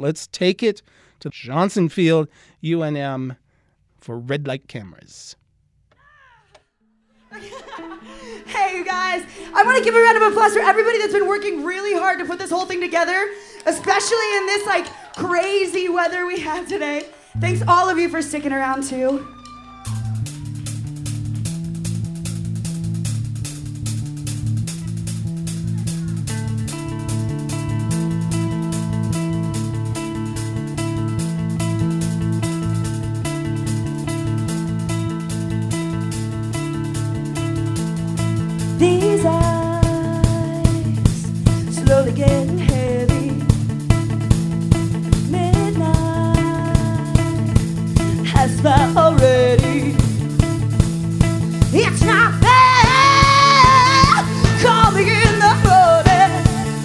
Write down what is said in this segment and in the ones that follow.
let's take it to Johnson Field, UNM, for red light cameras. Hey, you guys. I want to give a round of applause for everybody that's been working really hard to put this whole thing together, especially in this, crazy weather we have today. Thanks all of you for sticking around, too. These eyes slowly getting heavy. Midnight has felt already. It's not there. Call me in the morning.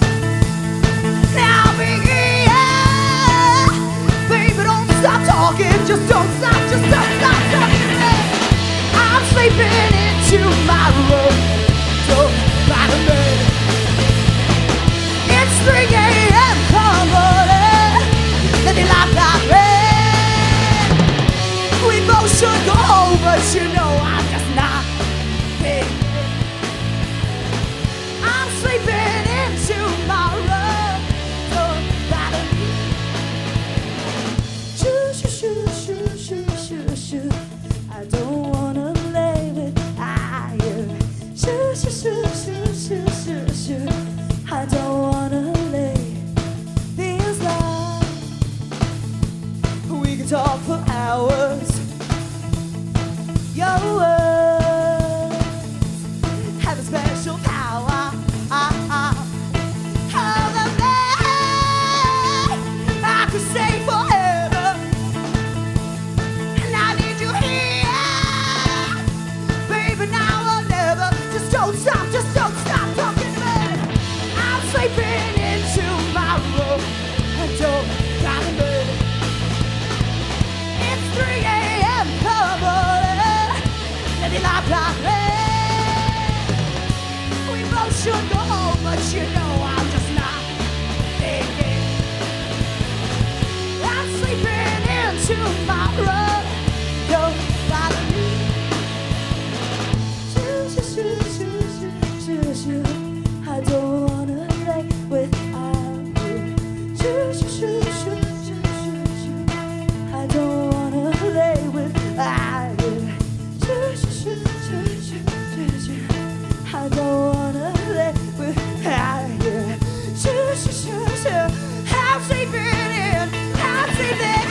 Now begin. Baby, don't stop talking. Just don't stop. Just don't stop talking. I'm sleeping into my room. By the bed. It's 3 a.m. Come on, let me light that red. We both should go home, but you know I'm just not big. I'm sleeping into my room. By the shoo, shoo, shoo, shoo, shoo, shoo, shoo. I don't wanna lay with fire. Shoo, shoo, shoo, shoo, shoo, shoo, shoo. I don't wanna lay. Feels like we can talk for hours. Your words have a special power. Other than I could stay forever, and I need you here, baby. Now or never. Just don't stop talking to me. I'm sleeping into my room. I don't got to bed. It's 3 a.m. Come on, let it light like red. We both should go home, but you know I'm just not thinking. I'm sleeping into my room. Don't bother me. I don't wanna lay without you. I don't wanna lay without you. I don't wanna lay without you. I'm sleeping in. I'm sleeping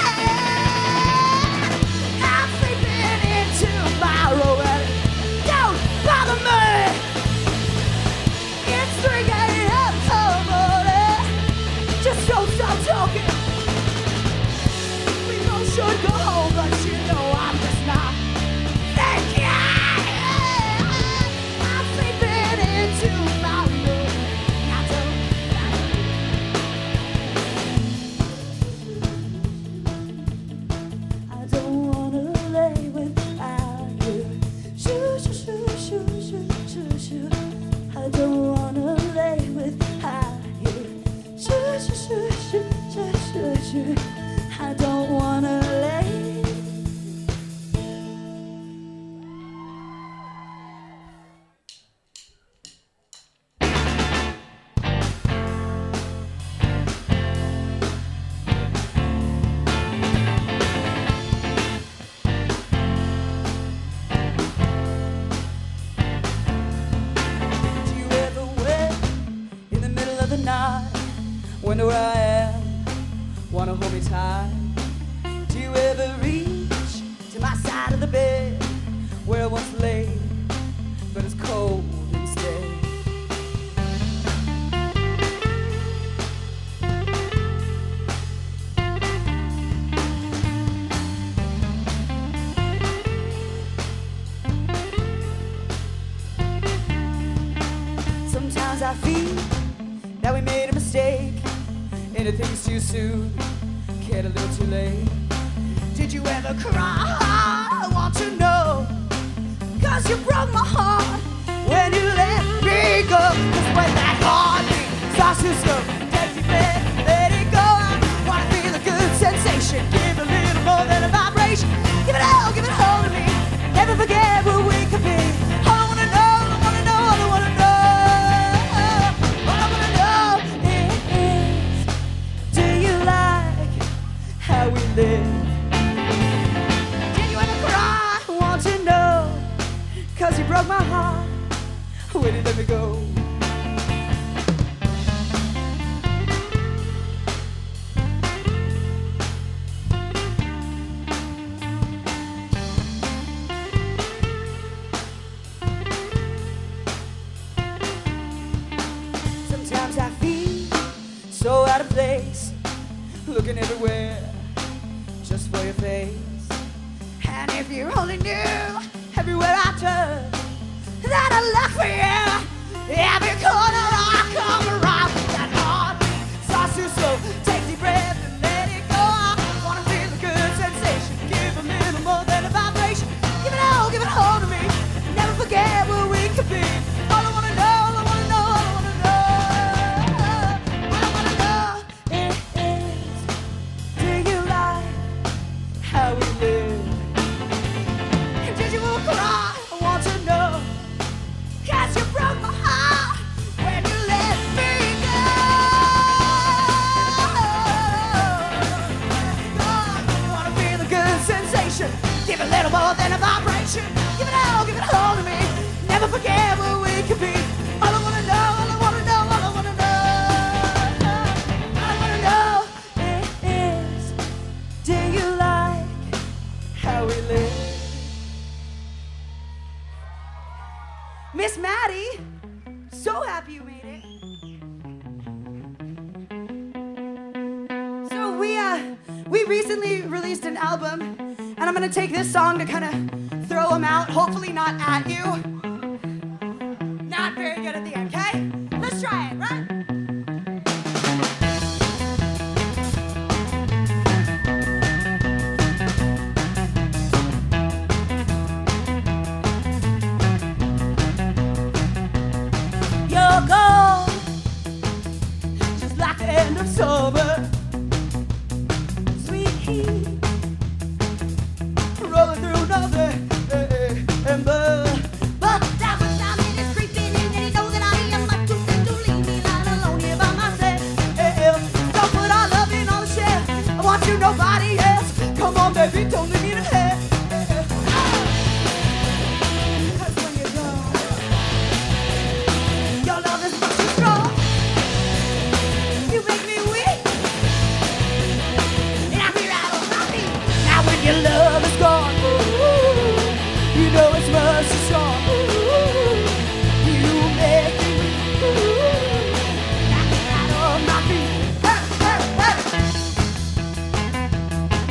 into my room. Don't bother me. It's 3 a.m. Come on, just don't stop talking. We both should go home, but you know I'm just not thinking. I'm sleeping into my room. I don't wanna lay without you. I don't wanna lay without you. I don't wanna lay. Wonder where I am, wanna hold me tight. Do you ever reach to my side of the bed, where I once lay, but it's cold instead? Sometimes I feel that we made a mistake. Anything's too soon, cared a little too late. Did you ever cry? I want to know. 'Cause you broke my heart when you let me go. 'Cause when that heartbeat starts to slow, take your breath, let it go. I wanna feel live. Did you ever cry? I want to know, 'cause you broke my heart when you let me go. Sometimes I feel so out of place, looking everywhere just for your face. And if you only knew everywhere I turn that I look for you, every corner I come around, that heart starts to slow. Take deep breath and let it go. I wanna feel a good sensation, give a little more than a vibration. Give it all to me, never forget where we could be. All I wanna know, all I wanna know, all I wanna know, all I wanna know is, do you like how we live? And did you ever cry? I want to know, 'cause you broke my heart when you let me go. I wanna feel a good sensation, give a little more than a vibration. Give it all to me, never forget where we could be. All I wanna know, all I wanna know, all I wanna know, all I wanna know is, do you like how we live? Miss Maddie, so happy you made it. So we recently released an album, and I'm gonna take this song to kind of throw them out, hopefully not at you. Not very good at the end, okay? Let's try it, right? You're gone, just like the end of summer. Sweet heat rolling through November. But that was time it is creeping in, and you know that I am not too soon to leave me lying alone here by myself. Don't put our love in on the shelf. I want you, nobody else. Come on, baby, don't leave me to hell. 'Cause when you're gone, your love is much too strong. You make me weak, and I feel out on my feet. Now when your love is gone, ooh, you know it's much too strong. Ooh, you make me weak, ooh, and I feel out on my feet. Hey, hey, hey.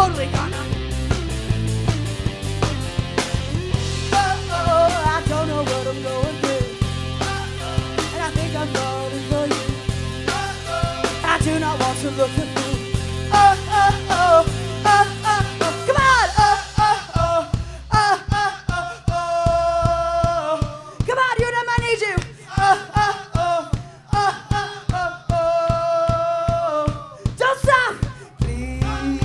totally gonna. I don't know what I'm going through, and I think I'm falling for you. I do not want to look at you. Come on! Come on, you know I need you. Don't stop, please.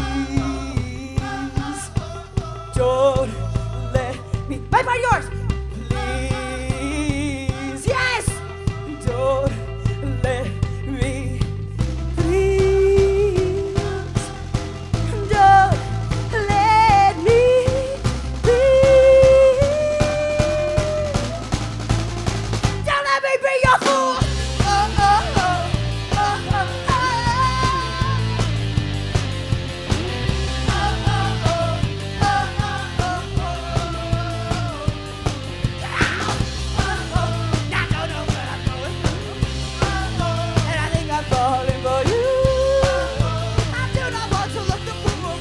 Don't let me. My part yours. Please, yes. Don't let me. Please, don't let me. Please, don't let me be your fool. I don't know what I'm going through, and I think I'm falling for you. I do not want to look the fool.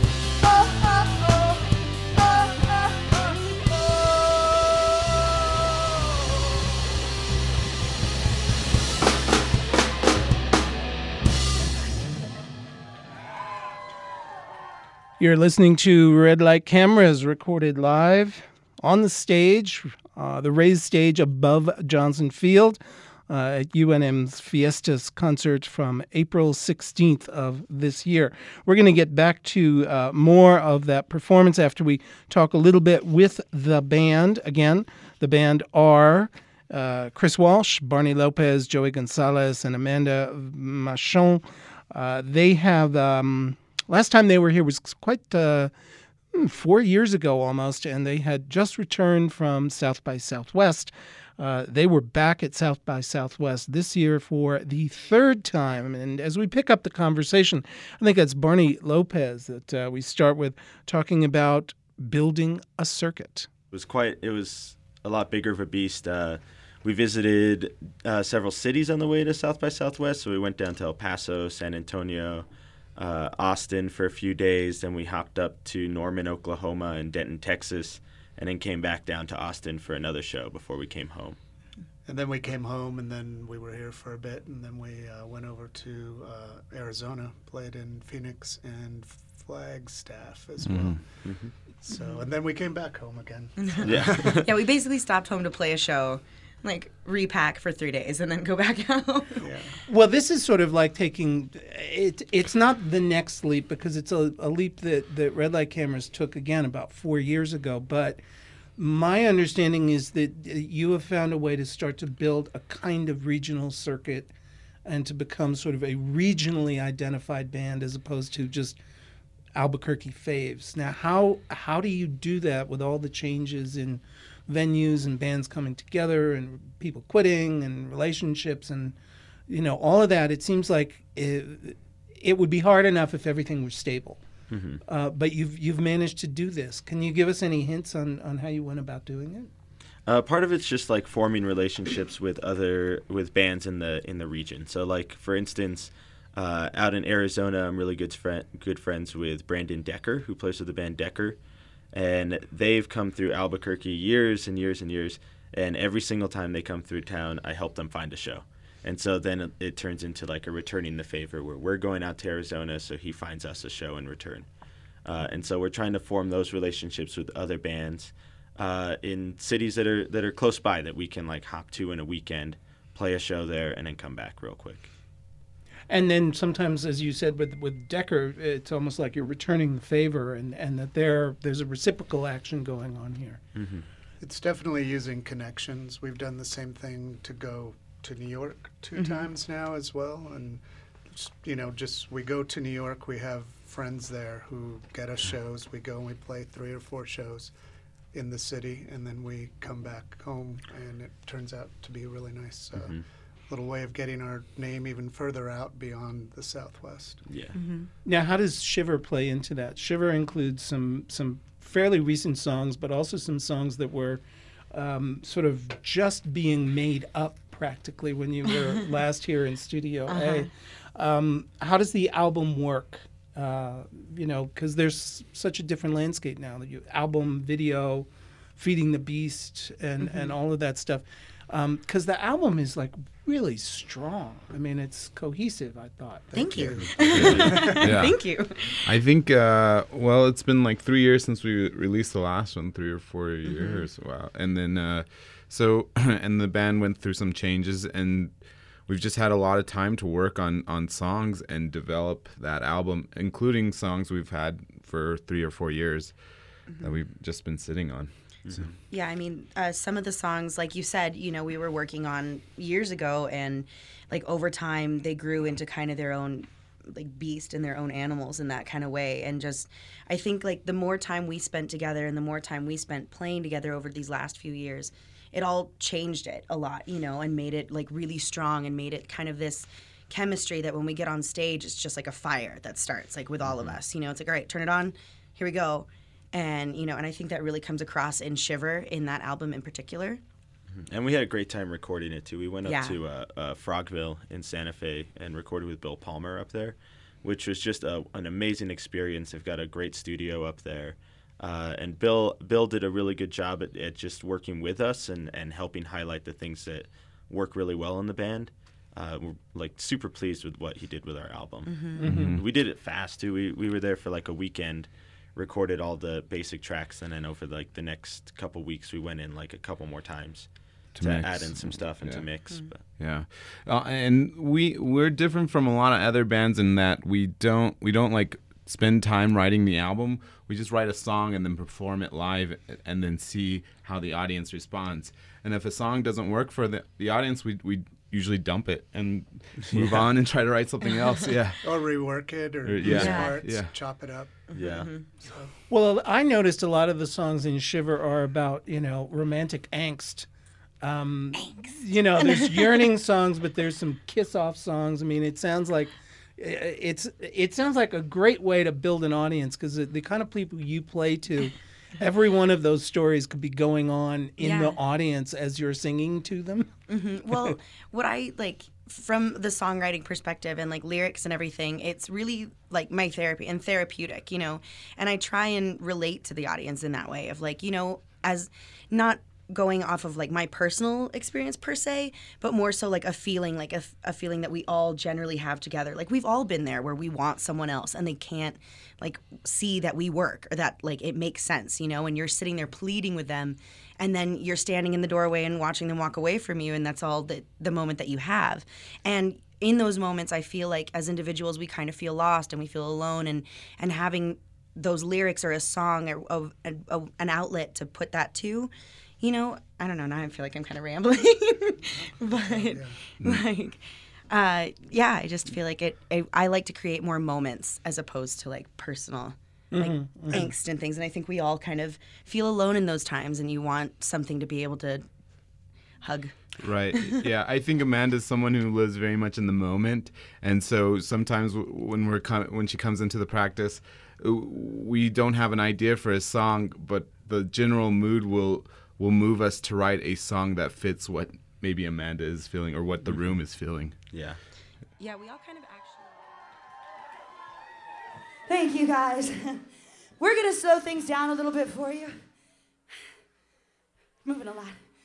You're listening to Red Light Cameras, recorded live on the stage, the raised stage above Johnson Field at UNM's Fiestas concert from April 16th of this year. We're going to get back to more of that performance after we talk a little bit with the band. Again, the band are Chris Walsh, Barney Lopez, Joey Gonzalez, and Amanda Machon. They have... Last time they were here was quite 4 years ago almost, and they had just returned from South by Southwest. They were back at South by Southwest this year for the third time. And as we pick up the conversation, I think it's Barney Lopez that we start with talking about building a circuit. It was a lot bigger of a beast. We visited several cities on the way to South by Southwest. So we went down to El Paso, San Antonio, Austin for a few days. Then we hopped up to Norman, Oklahoma, and Denton, Texas, and then came back down to Austin for another show before we came home. And then we came home, and then we were here for a bit, and then we went over to Arizona, played in Phoenix and Flagstaff as well. Mm-hmm. So, and then we came back home again. Yeah. Yeah, we basically stopped home to play a show, like repack for 3 days, and then go back out. Yeah. Well, this is sort of like taking it. It's not the next leap because it's a leap that Red Light Cameras took again about 4 years ago. But my understanding is that you have found a way to start to build a kind of regional circuit and to become sort of a regionally identified band as opposed to just Albuquerque faves. Now, how do you do that with all the changes in venues and bands coming together and people quitting and relationships and, you know, all of that? It seems like it would be hard enough if everything was stable. Mm-hmm. But you've managed to do this. Can you give us any hints on how you went about doing it? Part of it's just like forming relationships with bands in the region. So like for instance, out in Arizona, I'm really good friends with Brandon Decker, who plays with the band Decker. And they've come through Albuquerque years and years and years, and every single time they come through town, I help them find a show. And so then it turns into like a returning the favor where we're going out to Arizona, so he finds us a show in return. And so we're trying to form those relationships with other bands in cities that are close by that we can like hop to in a weekend, play a show there, and then come back real quick. And then sometimes, as you said, with Decker, it's almost like you're returning the favor and that there's a reciprocal action going on here. Mm-hmm. It's definitely using connections. We've done the same thing to go to New York 2 times now as well. And, we go to New York, we have friends there who get us shows. We go and we play 3 or 4 shows in the city, and then we come back home, and it turns out to be a really nice little way of getting our name even further out beyond the Southwest. Yeah. Mm-hmm. Now, how does Shiver play into that? Shiver includes some fairly recent songs, but also some songs that were sort of just being made up practically when you were last here in Studio A. How does the album work Because there's such a different landscape now. Album, video, Feeding the Beast, and all of that stuff. Because the album is like really strong. I mean, it's cohesive, I thought. Thank you. Yeah. Thank you. I think, it's been like 3 years since we released the last one, 3 or 4 years. Wow. And then, and the band went through some changes, and we've just had a lot of time to work on songs and develop that album, including songs we've had for 3 or 4 years that we've just been sitting on. So. Yeah, I mean, some of the songs, like you said, we were working on years ago, and like over time they grew into kind of their own like beast and their own animals in that kind of way. And just, I think like the more time we spent together and the more time we spent playing together over these last few years, it all changed it a lot, and made it like really strong and made it kind of this chemistry that when we get on stage, it's just like a fire that starts like with all of us. It's like, all right, turn it on, here we go. And, and I think that really comes across in Shiver, in that album in particular. And we had a great time recording it, too. We went up Yeah. to Frogville in Santa Fe and recorded with Bill Palmer up there, which was just an amazing experience. They've got a great studio up there. And Bill did a really good job at just working with us and helping highlight the things that work really well in the band. We're like super pleased with what he did with our album. We did it fast, too. We were there for like a weekend, recorded all the basic tracks, and then over like the next couple weeks we went in like a couple more times to mix. add in some stuff and to mix. But. Yeah, and we're different from a lot of other bands in that we don't like spend time writing the album. We just write a song and then perform it live and then see how the audience responds. And if a song doesn't work for the audience, we usually dump it and move on and try to write something else. Yeah. Or rework it, or Yeah. use Yeah. parts, Yeah. chop it up. Yeah. Well, I noticed a lot of the songs in Shiver are about, romantic angst. There's yearning songs, but there's some kiss-off songs. I mean, it sounds like a great way to build an audience, because the kind of people you play to, every one of those stories could be going on in the audience as you're singing to them. Well, what I like from the songwriting perspective and like lyrics and everything, it's really like my therapy and therapeutic, and I try and relate to the audience in that way of like, as not going off of like my personal experience per se, but more so like a feeling that we all generally have together. Like we've all been there where we want someone else and they can't like see that we work or that like it makes sense, and you're sitting there pleading with them, and then you're standing in the doorway and watching them walk away from you, and that's all the moment that you have. And in those moments, I feel like as individuals we kind of feel lost and we feel alone, and having those lyrics or a song or an outlet to put that to, I don't know, now I feel like I'm kind of rambling, but I just feel like I like to create more moments as opposed to like personal angst and things. And I think we all kind of feel alone in those times, and you want something to be able to hug. Right. Yeah, I think Amanda's someone who lives very much in the moment, and so sometimes when she comes into the practice, we don't have an idea for a song, but the general mood will move us to write a song that fits what maybe Amanda is feeling or what the room is feeling. Yeah. Yeah, we all kind of actually. Thank you, guys. We're going to slow things down a little bit for you. Moving a lot.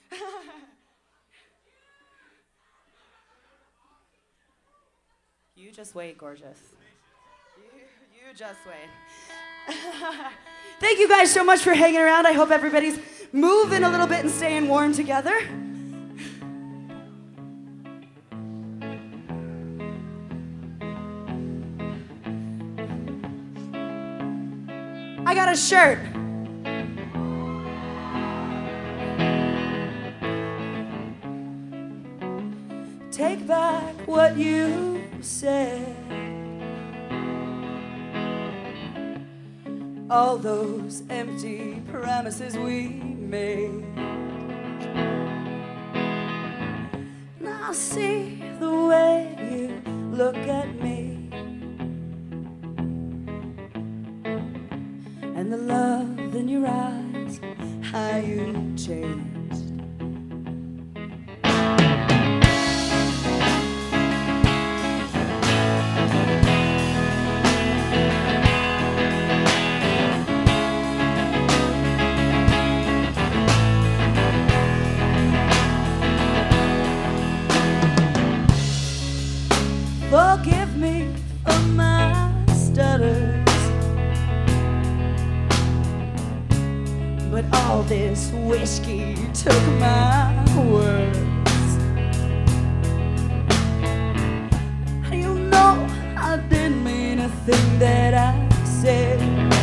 You just wait, gorgeous. You just wait. Thank you guys so much for hanging around. I hope everybody's moving a little bit and staying warm together. I got a shirt. Take back what you said. All those empty promises we made. Now see the way you look at me, and the love in your eyes, how you changed. this whiskey took my words. You know I didn't mean a thing that I said,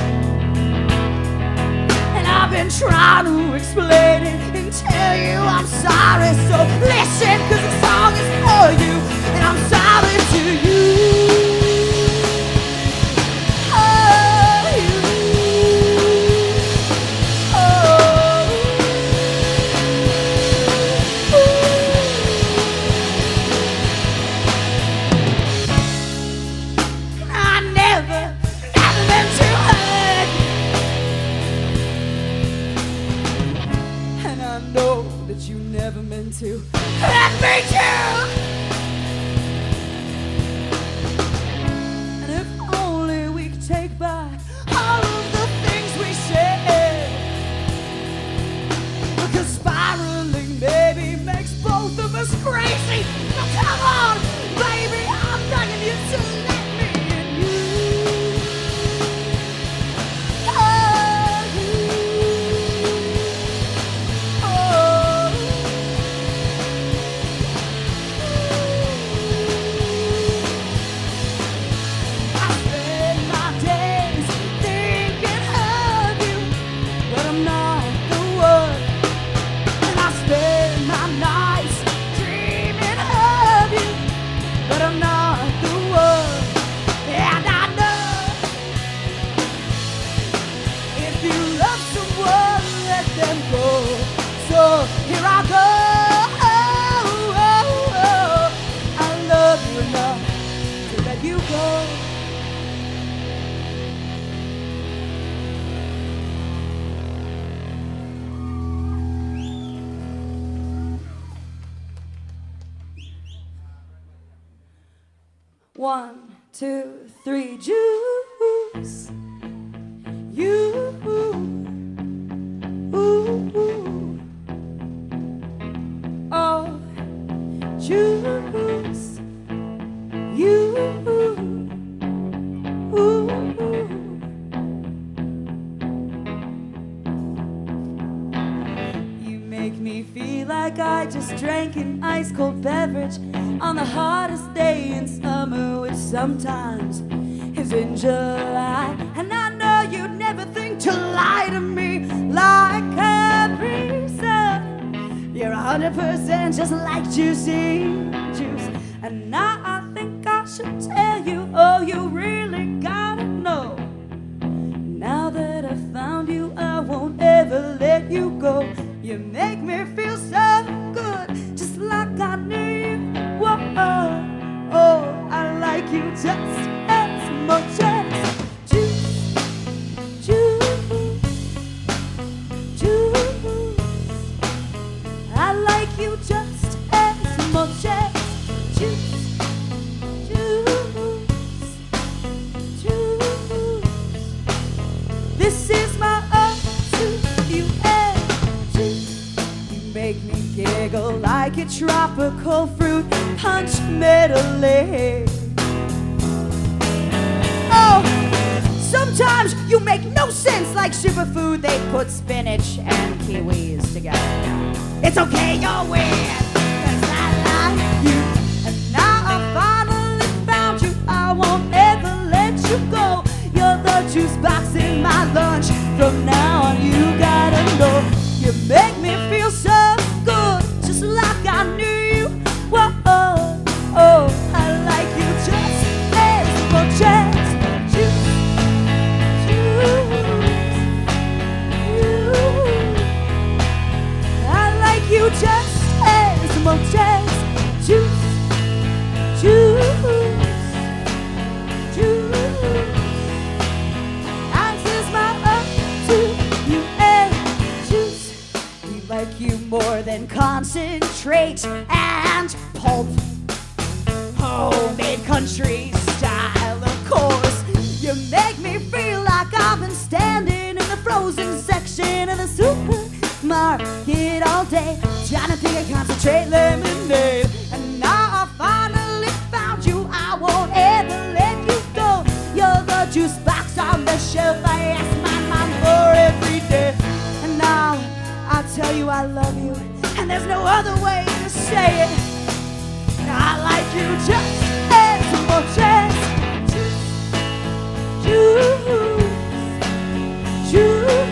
and I've been trying to explain it and tell you I'm sorry. So listen, 'cause the song is for you, and I'm sorry to you. To hurt me too. And if only we could take back all of the things we said, because spiraling maybe makes both of us crazy. Now come on, baby, I'm begging you to let me in you. Here I go. I love you enough to let you go. One, two, three, juice. You. Oh, choose you. You make me feel like I just drank an ice cold beverage on the hottest day in summer, which sometimes is in July. And I know you'd never think to lie to me like Capri Sun. You're 100% just like juicy juice. And now I think I should tell you, oh, you really gotta know. Now that I found you, I won't ever let you go. You make me feel so good, just like I knew you. Whoa, oh, I like you just as much as juice, juice, juice. I like you just as much as juice, juice, juice. This is my ode to you and juice. You make me giggle like a tropical fruit punch medley. Oh, sometimes you make no sense like superfood. They put spinach and kiwis together. It's okay, you're weird, 'cause I like you. And now I finally found you, I won't ever let you go. You're the juice box in my lunch. From now on, you gotta know. You make me feel so good, just like I knew you. Whoa, oh, I like you just as much as juice, juice, juice. I like you just as much as juice, juice, juice. This is my ode to you and juice. We like you more than concentrate and pulp. Homemade country style, of course. You make me feel like I've been standing in the frozen section of the supermarket all day, trying to think of concentrate lemonade. And now I finally found you, I won't ever let you go. You're the juice box on the shelf I ask my mom for every day. And now I love you, and there's no other way to say it. I like you just as much as you.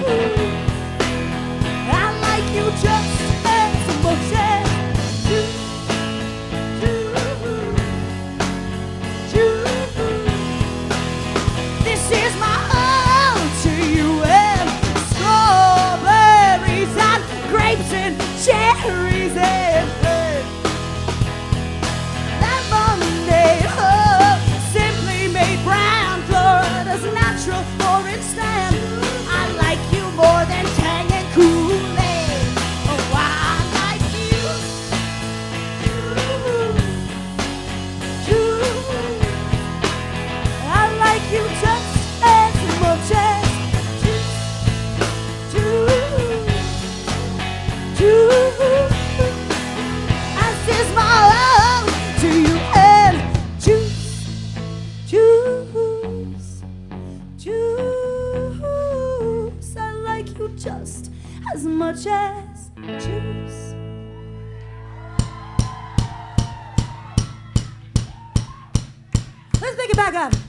I like you just as much as you. This is my ode to you, and strawberries and grapes and cherries and lemonade, simply made brown, Florida's natural orange stand. I like you more than Tang and Kool-Aid. Oh, I like you. I like you just as much as This is my love to you, and juice. I like you just as much as juice. Let's pick it back up.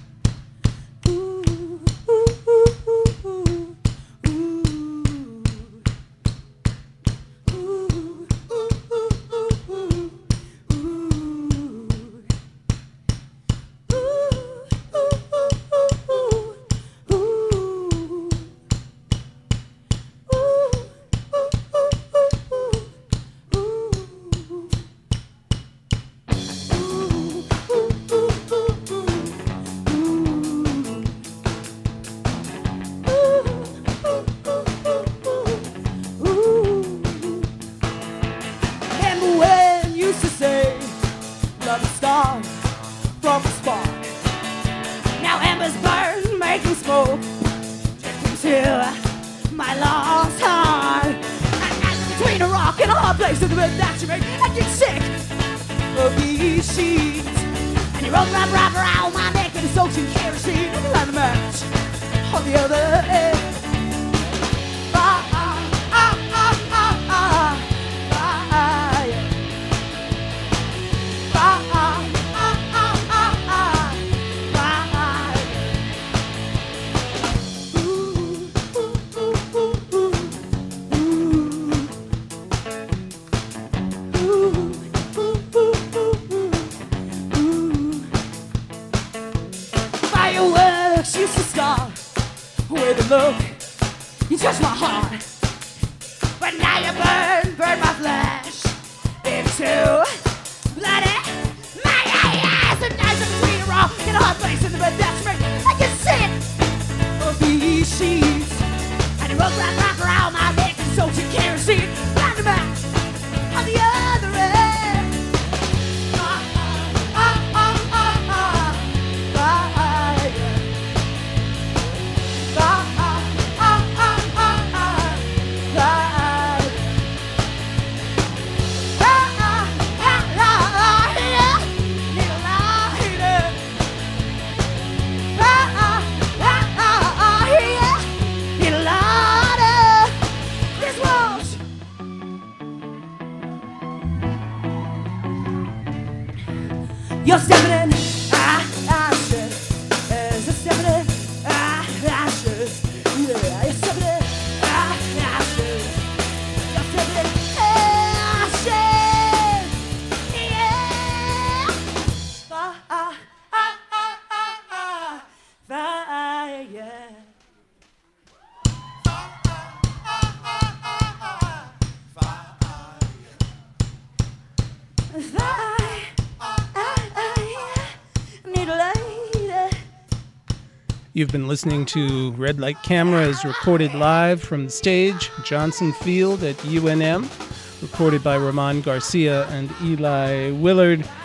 You're stepping in, I should. You're stepping in, I should. Yeah, you're stepping in, I should. You're stepping in, I should. Yeah. Yeah. You've been listening to Red Light Cameras, recorded live from the stage, Johnson Field at UNM, recorded by Ramon Garcia and Eli Willard.